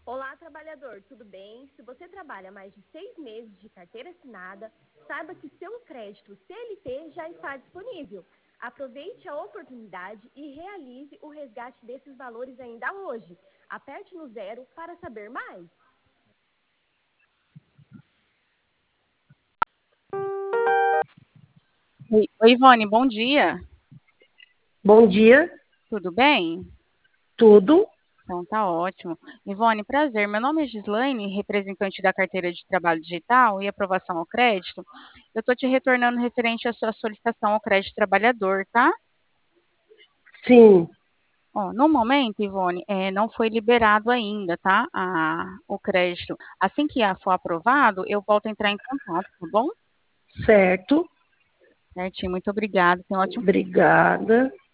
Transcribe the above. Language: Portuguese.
Olá, trabalhador, tudo bem? Se você trabalha mais de 6 meses de carteira assinada, saiba que seu crédito CLT já está disponível. Aproveite a oportunidade e realize o resgate desses valores ainda hoje. Aperte no 0 para saber mais. Oi, Ivone, bom dia. Bom dia, Tudo bem? tudo. Então tá ótimo. Ivone, prazer. Meu nome é Gislaine, representante da carteira de trabalho digital e aprovação ao crédito. Eu estou te retornando referente à sua solicitação ao crédito trabalhador, tá? Sim, Ó, no momento, Ivone, não foi liberado ainda, tá? O crédito. Assim que for aprovado, eu volto a entrar em contato, tá bom? certo. Certinho, muito obrigada. Tenha um ótimo. Obrigada.